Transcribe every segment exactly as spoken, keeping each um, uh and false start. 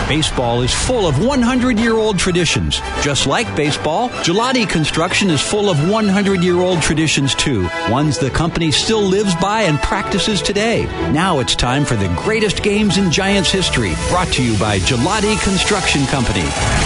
Baseball is full of hundred-year-old traditions. Just like baseball, Gelati Construction is full of hundred-year-old traditions, too. Ones the company still lives by and practices today. Now it's time for the greatest games in Giants history. Brought to you by Gelati Construction Company.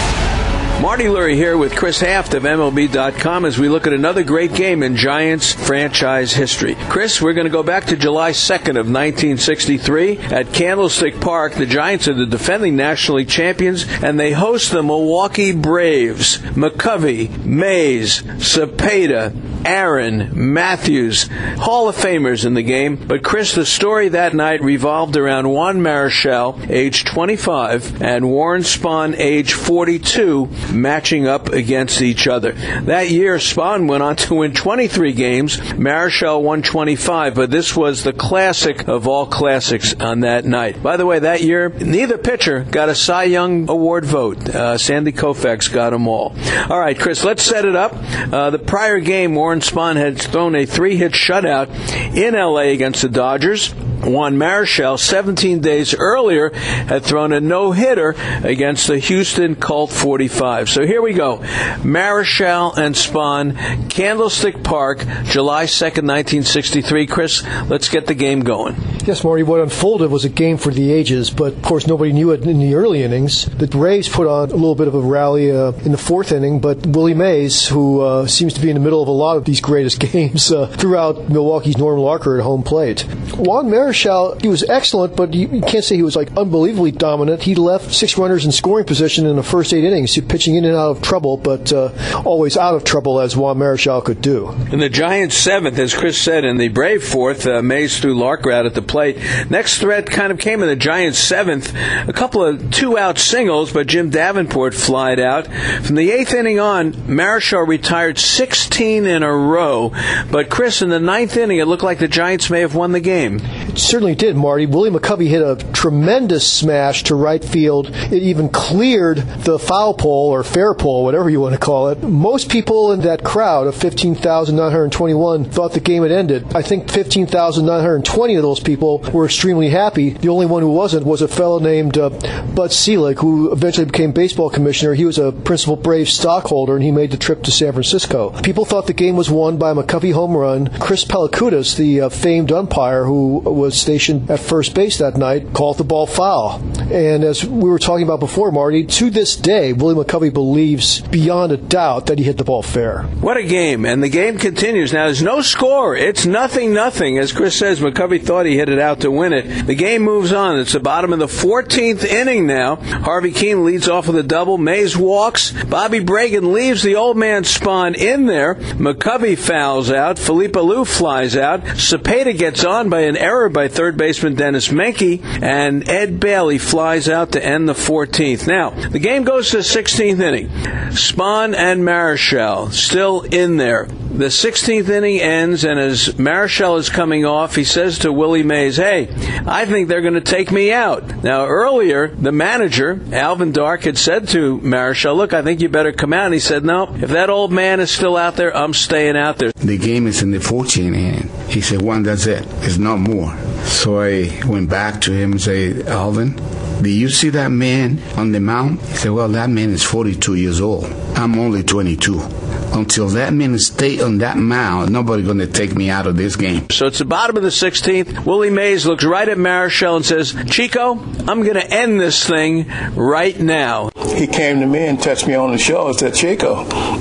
Marty Lurie here with Chris Haft of M L B dot com as we look at another great game in Giants franchise history. Chris, we're going to go back to July second of nineteen sixty-three at Candlestick Park. The Giants are the defending National League champions, and they host the Milwaukee Braves. McCovey, Mays, Cepeda, Aaron, Matthews, Hall of Famers in the game. But Chris, the story that night revolved around Juan Marichal, age twenty-five, and Warren Spahn, age forty-two, matching up against each other. That year, Spahn went on to win twenty-three games. Marichal won twenty-five, but this was the classic of all classics on that night. By the way, that year, neither pitcher got a Cy Young Award vote. Uh, Sandy Koufax got them all. All right, Chris, let's set it up. Uh, the prior game, Warren Spahn had thrown a three-hit shutout in L A against the Dodgers. Juan Marichal, seventeen days earlier, had thrown a no-hitter against the Houston Colt forty-five. So here we go. Marichal and Spahn, Candlestick Park, July second, nineteen sixty-three. Chris, let's get the game going. Yes, Marty, what unfolded was a game for the ages, but of course nobody knew it in the early innings. The Braves put on a little bit of a rally uh, in the fourth inning, but Willie Mays, who uh, seems to be in the middle of a lot of these greatest games, uh, threw out Milwaukee's Norm Larker at home plate. Juan Marichal, he was excellent, but you, you can't say he was like unbelievably dominant. He left six runners in scoring position in the first eight innings, pitching in and out of trouble, but uh, always out of trouble as Juan Marichal could do. In the Giants' seventh, as Chris said, in the Brave fourth, uh, Mays threw Larker out at the plate. Next threat kind of came in the Giants' seventh. A couple of two-out singles, but Jim Davenport flied out. From the eighth inning on, Marichal retired sixteen in a row. But Chris, in the ninth inning, it looked like the Giants may have won the game. It certainly did, Marty. Willie McCovey hit a tremendous smash to right field. It even cleared the foul pole or fair pole, whatever you want to call it. Most people in that crowd of fifteen thousand nine hundred twenty-one thought the game had ended. I think fifteen thousand nine hundred twenty of those people were extremely happy. The only one who wasn't was a fellow named uh, Bud Selig, who eventually became baseball commissioner. He was a principal Braves stockholder, and he made the trip to San Francisco. People thought the game was won by a McCovey home run. Chris Pelikutis, the uh, famed umpire who was stationed at first base that night, called the ball foul. And as we were talking about before, Marty, to this day, Willie McCovey believes beyond a doubt that he hit the ball fair. What a game. And the game continues. Now, there's no score. It's nothing, nothing. As Chris says, McCovey thought he hit it out to win it. The game moves on. It's the bottom of the fourteenth inning now. Harvey Keene leads off with a double. Mays walks. Bobby Bragan leaves the old man Spahn in there. McCovey fouls out. Felipe Alou flies out. Cepeda gets on by an error by third baseman Dennis Menke, and Ed Bailey flies out to end the fourteenth. Now, the game goes to the sixteenth inning. Spahn and Marichal still in there. The sixteenth inning ends, and as Marichal is coming off, he says to Willie Mays, "Hey, I think they're going to take me out." Now, earlier, the manager, Alvin Dark, had said to Marichal, "Look, I think you better come out." And he said, "No, if that old man is still out there, I'm staying out there." The game is in the fourteenth inning. He said, "One, that's it. It's not more." So I went back to him and said, "Alvin, do you see that man on the mound?" He said, "Well, that man is forty-two years old. I'm only twenty-two. Until that man stay on that mound, nobody's going to take me out of this game." So it's the bottom of the sixteenth. Willie Mays looks right at Marichal and says, "Chico, I'm going to end this thing right now." He came to me and touched me on the shoulder and said, "Chico,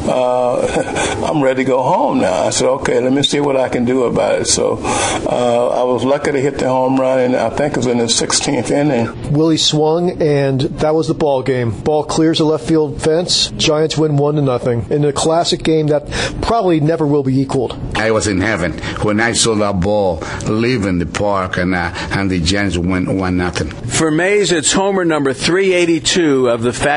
uh, I'm ready to go home now." I said, "Okay, let me see what I can do about it." So uh, I was lucky to hit the home run, and I think it was in the sixteenth inning. Willie swung, and that was the ball game. Ball clears the left field fence. Giants win one to nothing in a classic game that probably never will be equaled. I was in heaven when I saw that ball leaving the park, and uh, and the Giants went one nothing. For Mays, it's homer number three eighty-two of the fabulous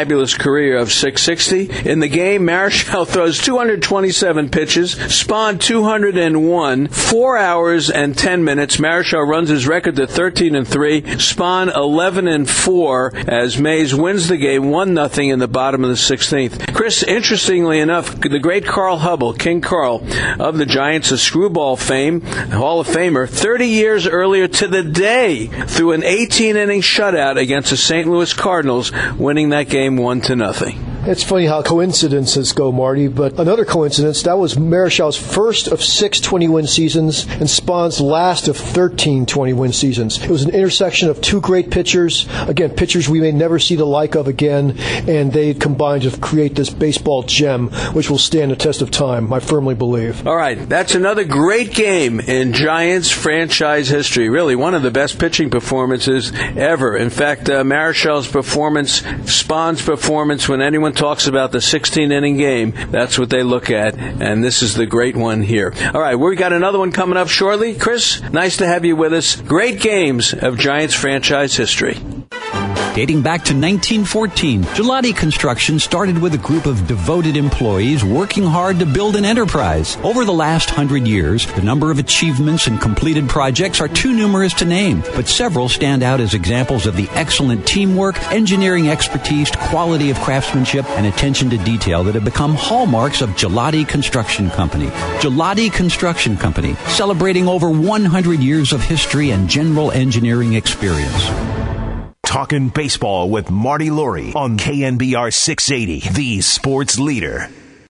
fabulous career of six sixty. In the game, Marichal throws two hundred twenty-seven pitches, Spahn two hundred one, four hours and ten minutes. Marichal runs his record to thirteen and three, Spahn eleven and four, as Mays wins the game one nothing in the bottom of the sixteenth. Chris, interestingly enough, the great Carl Hubbell, King Carl of the Giants, a screwball fame, Hall of Famer, thirty years earlier to the day, threw an eighteen-inning shutout against the Saint Louis Cardinals, winning that game one to nothing. It's funny how coincidences go, Marty, but another coincidence, that was Marichal's first of six twenty-win seasons and Spahn's last of thirteen twenty-win seasons. It was an intersection of two great pitchers, again, pitchers we may never see the like of again, and they combined to create this baseball gem, which will stand the test of time, I firmly believe. All right, that's another great game in Giants franchise history. Really, one of the best pitching performances ever. In fact, uh, Marichal's performance, Spahn's performance, when anyone talks about the sixteen-inning game, that's what they look at, and this is the great one here. All right, we got another one coming up shortly. Chris, nice to have you with us. Great games of Giants franchise history. Dating back to nineteen fourteen, Gelati Construction started with a group of devoted employees working hard to build an enterprise. Over the last hundred years, the number of achievements and completed projects are too numerous to name, but several stand out as examples of the excellent teamwork, engineering expertise, quality of craftsmanship, and attention to detail that have become hallmarks of Gelati Construction Company. Gelati Construction Company, celebrating over one hundred years of history and general engineering experience. Talking baseball with Marty Lurie on K N B R six eighty, the sports leader.